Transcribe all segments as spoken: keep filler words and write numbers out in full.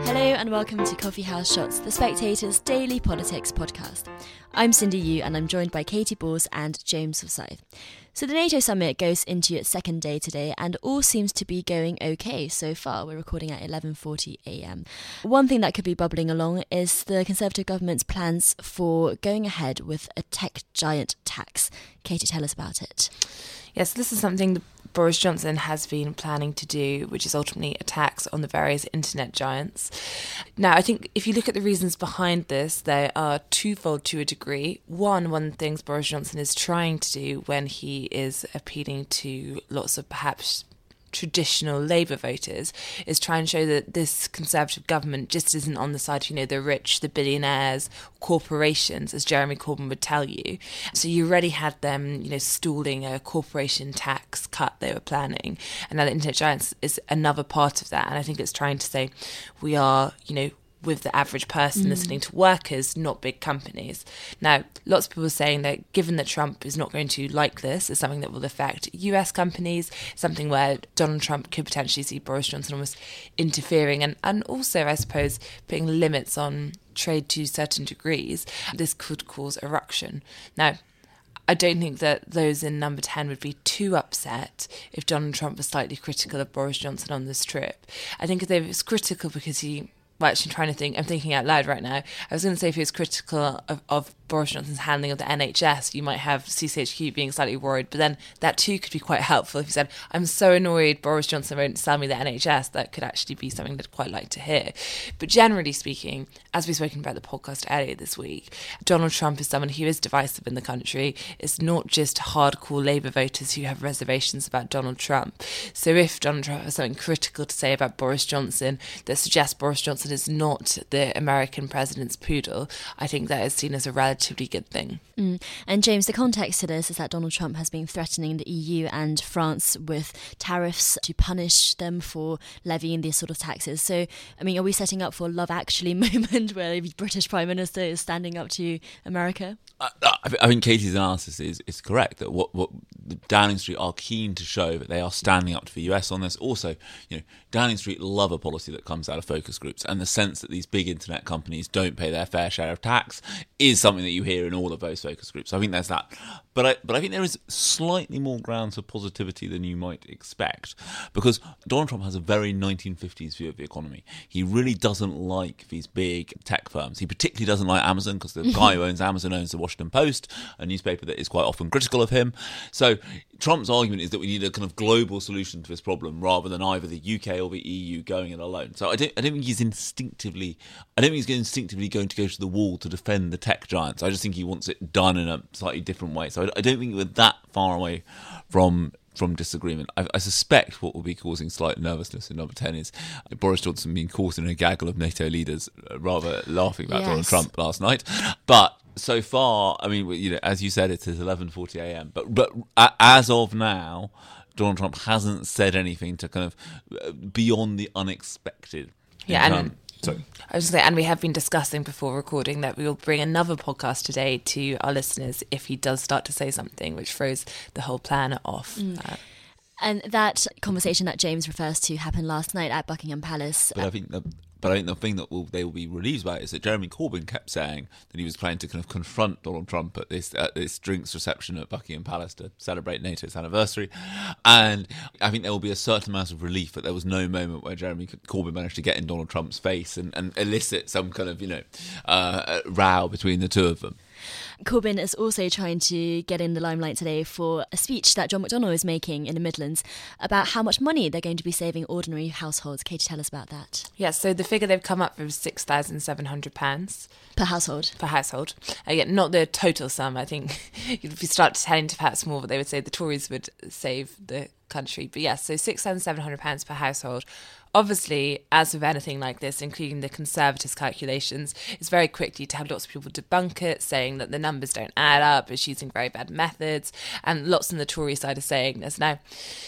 Hello and welcome to Coffee House Shots, The Spectator's daily politics podcast. I'm Cindy Yu and I'm joined by Katie Bors and James Forsyth. So the NATO summit goes into its second day today and all seems to be going okay so far. We're recording at eleven forty a m. One thing that could be bubbling along is the Conservative government's plans for going ahead with a tech giant tax. Katie, tell us about it. Yes, this is something that Boris Johnson has been planning to do, which is ultimately a tax on the various internet giants. Now, I think if you look at the reasons behind this, they are twofold to a degree. One, one of the things Boris Johnson is trying to do when he is appealing to lots of perhaps traditional Labour voters is try and show that this Conservative government just isn't on the side of, you know, the rich, the billionaires, corporations, as Jeremy Corbyn would tell you. So you already had them, you know, stalling a corporation tax cut they were planning. And now the internet giants is another part of that. And I think it's trying to say we are, you know, with the average person mm. listening to workers, not big companies. Now, lots of people are saying that given that Trump is not going to like this, it's something that will affect U S companies, something where Donald Trump could potentially see Boris Johnson almost interfering and, and also, I suppose, putting limits on trade to certain degrees. This could cause a ruction. Now, I don't think that those in number ten would be too upset if Donald Trump was slightly critical of Boris Johnson on this trip. I think if they was critical because he Well, actually, I'm trying to think. I'm thinking out loud right now. I was going to say if he was critical of, of Boris Johnson's handling of the N H S, you might have C C H Q being slightly worried. But then that too could be quite helpful if he said, I'm so annoyed Boris Johnson won't sell me the N H S. That could actually be something that I'd quite like to hear. But generally speaking, as we've spoken about the podcast earlier this week, Donald Trump is someone who is divisive in the country. It's not just hardcore Labour voters who have reservations about Donald Trump. So if Donald Trump has something critical to say about Boris Johnson that suggests Boris Johnson is not the American president's poodle, I think that is seen as a relatively good thing. Mm. And James, the context to this is that Donald Trump has been threatening the E U and France with tariffs to punish them for levying these sort of taxes. So, I mean, are we setting up for a Love Actually moment where the British Prime Minister is standing up to America? I, I think Katie's analysis is, is correct, that what, what Downing Street are keen to show that they are standing up to the U S on this. Also, you know, Downing Street love a policy that comes out of focus groups, and the sense that these big internet companies don't pay their fair share of tax is something that you hear in all of those focus groups. So I think there's that. But I, but I think there is slightly more grounds for positivity than you might expect, because Donald Trump has a very nineteen fifties view of the economy. He really doesn't like these big tech firms. He particularly doesn't like Amazon, because the guy who owns Amazon owns the Washington Post, a newspaper that is quite often critical of him. So Trump's argument is that we need a kind of global solution to this problem rather than either the U K or the E U going it alone. So I don't, I don't think he's instinctively, I don't think he's instinctively going to go to the wall to defend the tech giants. I just think he wants it done in a slightly different way. So I, I don't think we're that far away from from disagreement. I, I suspect what will be causing slight nervousness in number ten is Boris Johnson being caught in a gaggle of NATO leaders, uh, rather laughing about yes. Donald Trump last night. But so far, I mean, you know, as you said, it is eleven forty a m. But but as of now, Donald Trump hasn't said anything to kind of beyond the unexpected. Yeah, and um, sorry. I was going to say, and we have been discussing before recording that we will bring another podcast today to our listeners if he does start to say something which throws the whole plan off. Mm. Uh, and that conversation that James refers to happened last night at Buckingham Palace. But I think that. But I think the thing that will, they will be relieved about is that Jeremy Corbyn kept saying that he was planning to kind of confront Donald Trump at this at this drinks reception at Buckingham Palace to celebrate NATO's anniversary. And I think there will be a certain amount of relief that there was no moment where Jeremy Corbyn managed to get in Donald Trump's face and, and elicit some kind of, you know, uh, row between the two of them. Corbyn is also trying to get in the limelight today for a speech that John McDonnell is making in the Midlands about how much money they're going to be saving ordinary households. Katie, tell us about that. Yes, so the figure they've come up with is six thousand seven hundred pounds. Per household? Per household. Again, not the total sum. I think if you start telling to perhaps more, but they would say the Tories would save the country. But yes, so six thousand seven hundred pounds per household. Obviously, as with anything like this, including the Conservatives' calculations, it's very quickly to have lots of people debunk it, saying that the numbers don't add up, it's using very bad methods, and lots on the Tory side are saying this. Now,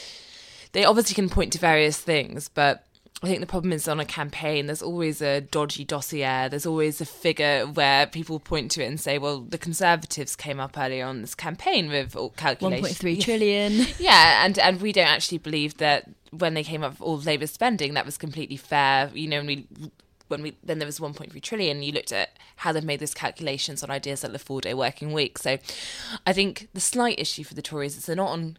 they obviously can point to various things, but I think the problem is on a campaign, there's always a dodgy dossier. There's always a figure where people point to it and say, well, the Conservatives came up earlier on this campaign with all calculations. one point three trillion. Yeah, and, and we don't actually believe that when they came up with all Labour spending, that was completely fair. You know, when we when we then there was one point three trillion, you looked at how they've made those calculations on ideas like the four-day working week. So I think the slight issue for the Tories is they're not on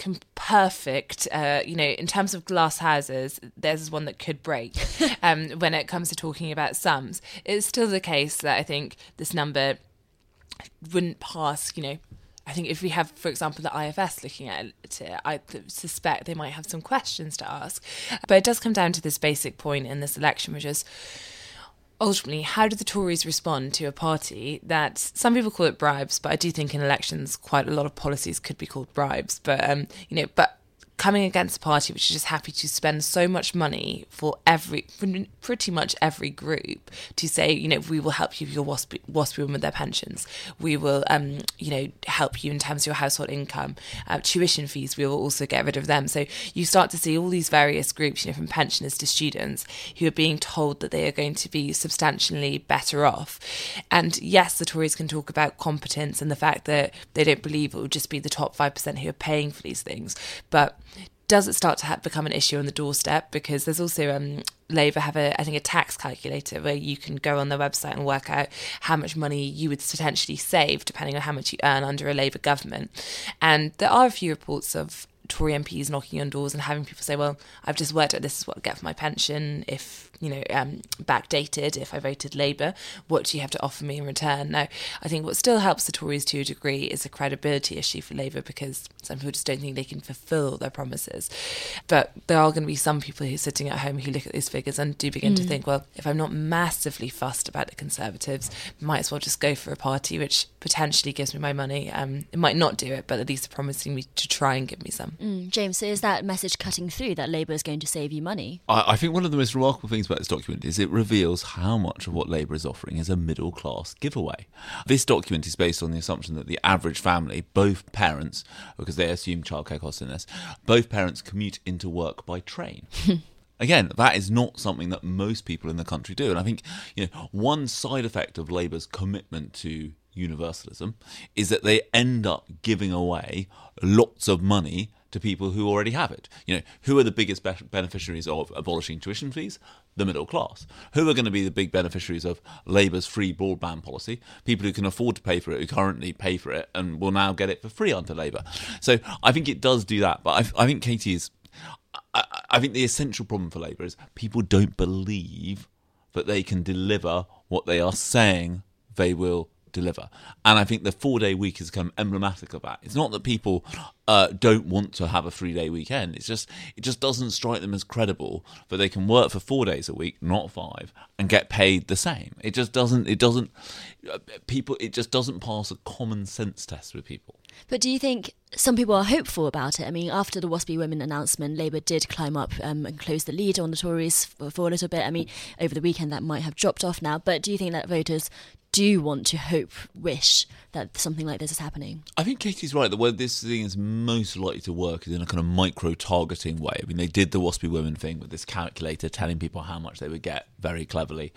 perfect, uh, you know, in terms of glass houses, there's one that could break um, when it comes to talking about sums. It's still the case that I think this number wouldn't pass, you know, I think if we have, for example, the I F S looking at it, I suspect they might have some questions to ask. But it does come down to this basic point in this election, which is ultimately, how do the Tories respond to a party that some people call it bribes, but I do think in elections quite a lot of policies could be called bribes. But, um, you know, but coming against a party which is just happy to spend so much money for every, for pretty much every group to say, you know, we will help you with your WASPy, WASPy women with their pensions. We will, um, you know, help you in terms of your household income. Uh, tuition fees, we will also get rid of them. So you start to see all these various groups, you know, from pensioners to students, who are being told that they are going to be substantially better off. And yes, the Tories can talk about competence and the fact that they don't believe it will just be the top five percent who are paying for these things. But does it start to have, become an issue on the doorstep? Because there's also um, Labour have a I think a tax calculator where you can go on their website and work out how much money you would potentially save depending on how much you earn under a Labour government. And there are a few reports of Tory M Ps knocking on doors and having people say, well, I've just worked out this is what I get for my pension if, you know, um, backdated, if I voted Labour, what do you have to offer me in return? Now, I think what still helps the Tories to a degree is a credibility issue for Labour, because some people just don't think they can fulfil their promises. But there are going to be some people who are sitting at home who look at these figures and do begin mm. to think, well, if I'm not massively fussed about the Conservatives, might as well just go for a party which potentially gives me my money. Um, it might not do it, but at least they're promising me to try and give me some. Mm, James, so is that message cutting through that Labour is going to save you money? I, I think one of the most remarkable things about this document is it reveals how much of what Labour is offering is a middle-class giveaway. This document is based on the assumption that the average family, both parents, because they assume childcare costs in this, both parents commute into work by train. Again, that is not something that most people in the country do. And I think, you know, one side effect of Labour's commitment to universalism is that they end up giving away lots of money to people who already have it. You know, who are the biggest be- beneficiaries of abolishing tuition fees? The middle class. Who are going to be the big beneficiaries of Labour's free broadband policy? People who can afford to pay for it, who currently pay for it, and will now get it for free under Labour. So I think it does do that. But I, I think Katie is... I, I think the essential problem for Labour is people don't believe that they can deliver what they are saying they will deliver. And I think the four-day week is kind of emblematic of that. It's not that people uh, don't want to have a three-day weekend. It's just it just doesn't strike them as credible that they can work for four days a week, not five, and get paid the same. It just doesn't. It doesn't. Uh, people. It just doesn't pass a common sense test with people. But do you think some people are hopeful about it? I mean, after the WASPy Women announcement, Labour did climb up um, and close the lead on the Tories for, for a little bit. I mean, over the weekend that might have dropped off now. But do you think that voters do want to hope, wish that something like this is happening? I think Katie's right. The way this thing is most likely to work is in a kind of micro-targeting way. I mean, they did the WASPy Women thing with this calculator telling people how much they would get very cleverly.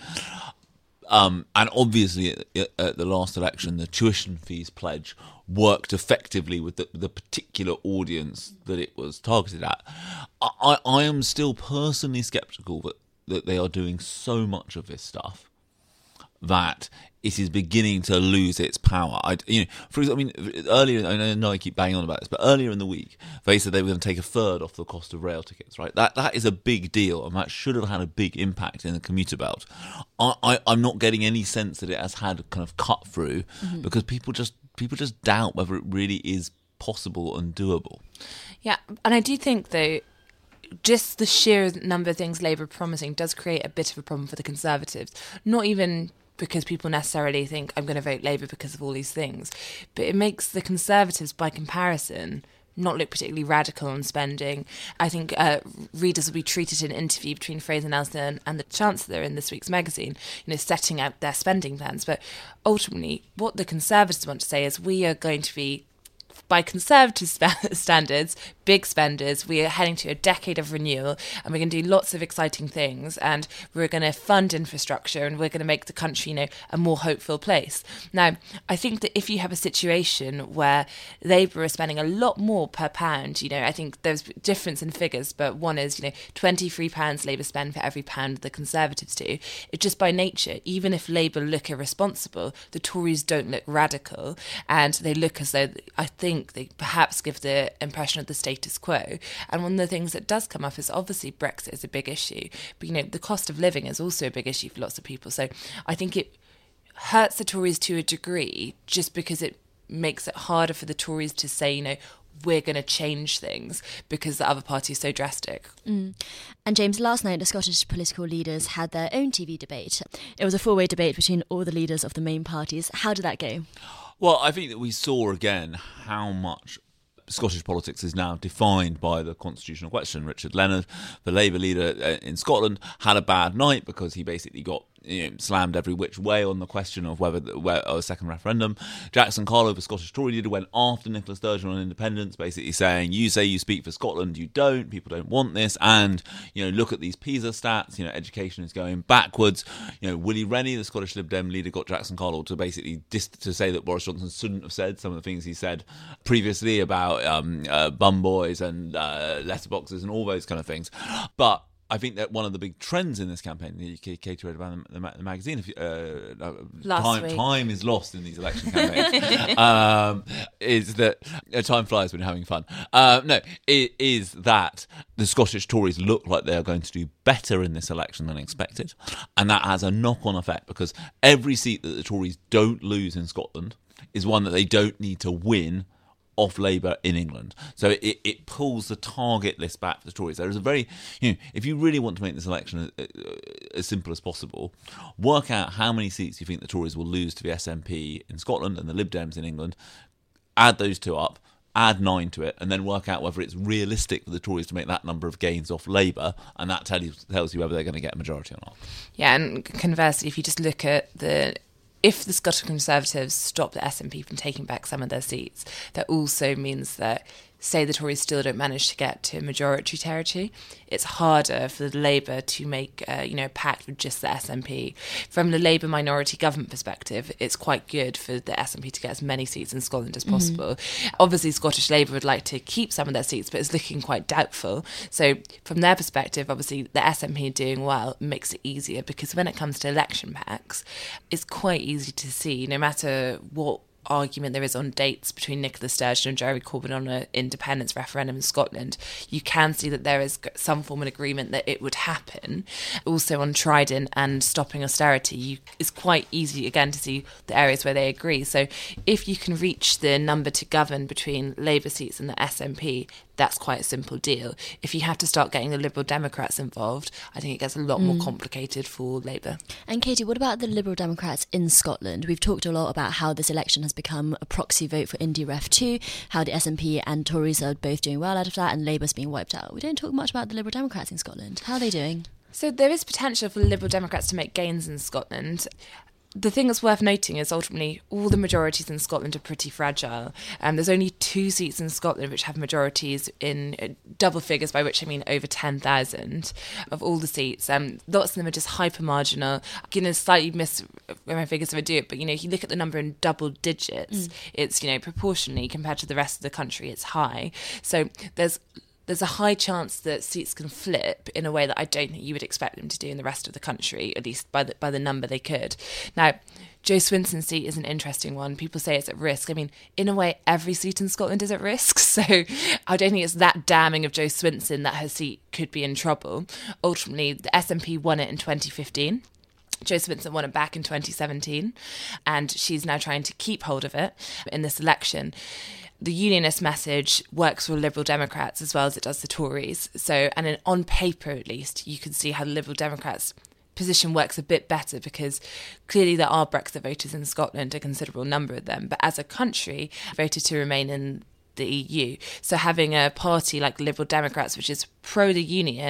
Um, and obviously, at, at the last election, the tuition fees pledge worked effectively with the, the particular audience that it was targeted at. I, I am still personally sceptical that, that they are doing so much of this stuff that it is beginning to lose its power. I, you know, for example, I mean, earlier, I know I keep banging on about this, but earlier in the week, they said they were going to take a third off the cost of rail tickets, right? That That is a big deal, and that should have had a big impact in the commuter belt. I, I, I'm not getting any sense that it has had a kind of cut through, mm-hmm. because people just people just doubt whether it really is possible and doable. Yeah, and I do think, though, just the sheer number of things Labour are promising does create a bit of a problem for the Conservatives. Not even because people necessarily think I'm going to vote Labour because of all these things, but it makes the Conservatives, by comparison, not look particularly radical on spending. I think uh, readers will be treated in an interview between Fraser Nelson and the Chancellor in this week's magazine, you know, setting out their spending plans. But ultimately, what the Conservatives want to say is we are going to be, by Conservative sp- standards, big spenders. We are heading to a decade of renewal, and we're going to do lots of exciting things, and we're going to fund infrastructure, and we're going to make the country, you know, a more hopeful place. Now, I think that if you have a situation where Labour are spending a lot more per pound, you know, I think there's difference in figures, but one is, you know, twenty-three pounds Labour spend for every pound the Conservatives do. It's just by nature, even if Labour look irresponsible, the Tories don't look radical, and they look as though, I think they perhaps give the impression of the status quo. And one of the things that does come up is obviously Brexit is a big issue, but, you know, the cost of living is also a big issue for lots of people. So I think it hurts the Tories to a degree just because it makes it harder for the Tories to say, you know, we're going to change things because the other party is so drastic. Mm. And James, last night the Scottish political leaders had their own T V debate. It was a four-way debate between all the leaders of the main parties. How did that go? Well, I think that we saw again how much Scottish politics is now defined by the constitutional question. Richard Leonard, the Labour leader in Scotland, had a bad night because he basically got, you know, slammed every which way on the question of whether where, a second referendum. Jackson Carlo, the Scottish Tory leader, went after Nicola Sturgeon on independence, basically saying, you say you speak for Scotland, you don't, people don't want this, and, you know, look at these PISA stats, you know, education is going backwards. You know, Willie Rennie, the Scottish Lib Dem leader, got Jackson Carlo to basically dis- to say that Boris Johnson shouldn't have said some of the things he said previously about um, uh, bum boys and uh, letterboxes and all those kind of things. But I think that one of the big trends in this campaign, you Katie read about the, the, the magazine, if you, uh, Last time, week. time is lost in these election campaigns, um, is that uh, time flies when you're having fun. Uh, no, it is that the Scottish Tories look like they are going to do better in this election than expected, and that has a knock-on effect because every seat that the Tories don't lose in Scotland is one that they don't need to win off Labour in England. So it, it pulls the target list back for the Tories. There is a very, you know, if you really want to make this election as, as simple as possible, work out how many seats you think the Tories will lose to the S N P in Scotland and the Lib Dems in England, add those two up, add nine to it, and then work out whether it's realistic for the Tories to make that number of gains off Labour, and that tell you, tells you whether they're going to get a majority or not. Yeah, and conversely, if you just look at the if the Scottish Conservatives stop the S N P from taking back some of their seats, that also means that, say the Tories still don't manage to get to majority territory, it's harder for the Labour to make uh, you know, a pact with just the S N P. From the Labour minority government perspective, it's quite good for the S N P to get as many seats in Scotland as possible. Mm-hmm. Obviously, Scottish Labour would like to keep some of their seats, but it's looking quite doubtful. So from their perspective, obviously, the S N P doing well makes it easier because when it comes to election pacts, it's quite easy to see, no matter what argument there is on dates between Nicola Sturgeon and Jeremy Corbyn on an independence referendum in Scotland, you can see that there is some form of agreement that it would happen. Also on Trident and stopping austerity, you, it's quite easy again to see the areas where they agree. So if you can reach the number to govern between Labour seats and the S N P, that's quite a simple deal. If you have to start getting the Liberal Democrats involved, I think it gets a lot mm. more complicated for Labour. And Katie, what about the Liberal Democrats in Scotland? We've talked a lot about how this election has become a proxy vote for Indie Ref two, how the S N P and Tories are both doing well out of that and Labour's being wiped out. We don't talk much about the Liberal Democrats in Scotland. How are they doing? So there is potential for the Liberal Democrats to make gains in Scotland. The thing that's worth noting is ultimately all the majorities in Scotland are pretty fragile. Um, there's only two seats in Scotland which have majorities in uh, double figures, by which I mean over ten thousand of all the seats. Um, lots of them are just hyper marginal. I'm going to slightly miss my figures if I do it, but you know, if you look at the number in double digits, mm. it's, you know, proportionally compared to the rest of the country, it's high. So there's There's a high chance that seats can flip in a way that I don't think you would expect them to do in the rest of the country, at least by the, by the number they could. Now, Jo Swinson's seat is an interesting one. People say it's at risk. I mean, in a way, every seat in Scotland is at risk. So I don't think it's that damning of Jo Swinson that her seat could be in trouble. Ultimately, the S N P won it in twenty fifteen. Jo Swinson won it back in twenty seventeen, and she's now trying to keep hold of it in this election. The unionist message works for Liberal Democrats as well as it does the Tories. So, and in, on paper at least, you can see how the Liberal Democrats' position works a bit better because clearly there are Brexit voters in Scotland, a considerable number of them, but as a country, voted to remain in the E U. So having a party like Liberal Democrats, which is pro the union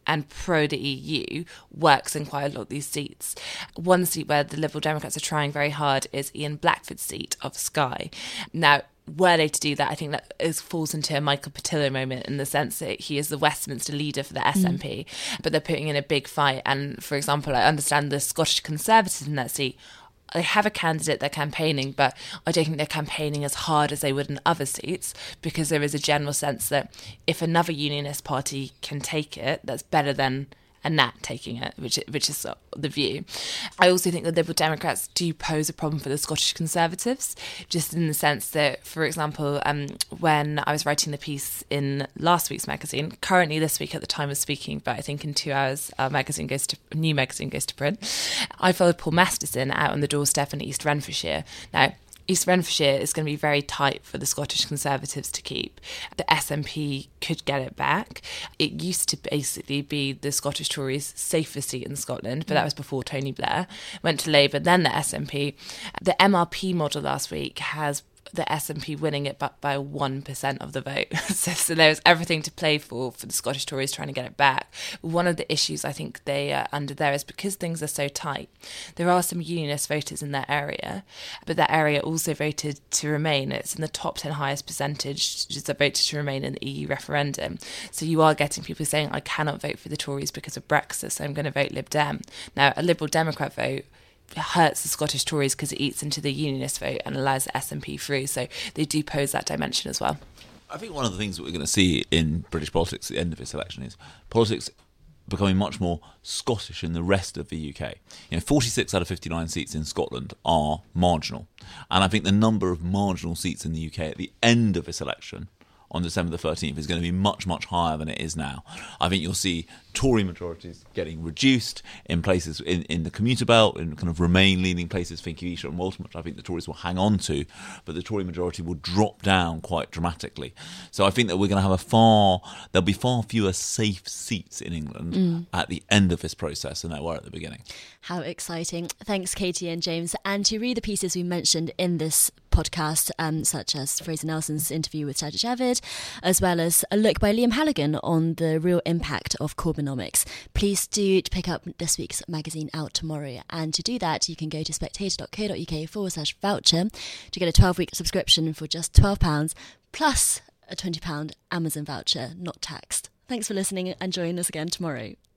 and pro the E U works in quite a lot of these seats. One seat where the Liberal Democrats are trying very hard is Ian Blackford's seat of Skye. Now, were they to do that, I think that is, falls into a Michael Patillo moment in the sense that he is the Westminster leader for the S N P, mm. but they're putting in a big fight. And, for example, I understand the Scottish Conservatives in that seat, they have a candidate they're campaigning, but I don't think they're campaigning as hard as they would in other seats, because there is a general sense that if another unionist party can take it, that's better than a N A T taking it, which which is the view. I also think the Liberal Democrats do pose a problem for the Scottish Conservatives, just in the sense that, for example, um, when I was writing the piece in last week's magazine, currently this week at the time of speaking, but I think in two hours our magazine goes to a new magazine goes to print, I followed Paul Masterson out on the doorstep in East Renfrewshire. Now, East Renfrewshire is going to be very tight for the Scottish Conservatives to keep. The S N P could get it back. It used to basically be the Scottish Tories' safest seat in Scotland, but that was before Tony Blair went to Labour, then the S N P. The M R P model last week has the S N P winning it but by one percent of the vote. so, so there's everything to play for for the Scottish Tories trying to get it back. One of the issues I think they are under there is because things are so tight, there are some unionist voters in that area, but that area also voted to remain. It's in the top ten highest percentage that voted to remain in the E U referendum. So you are getting people saying, I cannot vote for the Tories because of Brexit, so I'm going to vote Lib Dem. Now, a Liberal Democrat vote hurts the Scottish Tories because it eats into the unionist vote and allows the S N P through. So they do pose that dimension as well. I think one of the things that we're going to see in British politics at the end of this election is politics becoming much more Scottish in the rest of the U K. You know, forty-six out of fifty-nine seats in Scotland are marginal. And I think the number of marginal seats in the U K at the end of this election on December the thirteenth is going to be much, much higher than it is now. I think you'll see Tory majorities getting reduced in places in, in the commuter belt, in kind of Remain-leaning places, thinking Esher and Walton, which I think the Tories will hang on to, but the Tory majority will drop down quite dramatically. So I think that we're going to have a far, there'll be far fewer safe seats in England mm. at the end of this process than there were at the beginning. How exciting. Thanks, Katie and James. And to read the pieces we mentioned in this podcast, um, such as Fraser Nelson's interview with Sajid Javid, as well as a look by Liam Halligan on the real impact of Corbynomics, please do pick up this week's magazine out tomorrow. And to do that, you can go to spectator.co.uk forward slash voucher to get a twelve-week subscription for just twelve pounds, plus a twenty pounds Amazon voucher, not taxed. Thanks for listening and join us again tomorrow.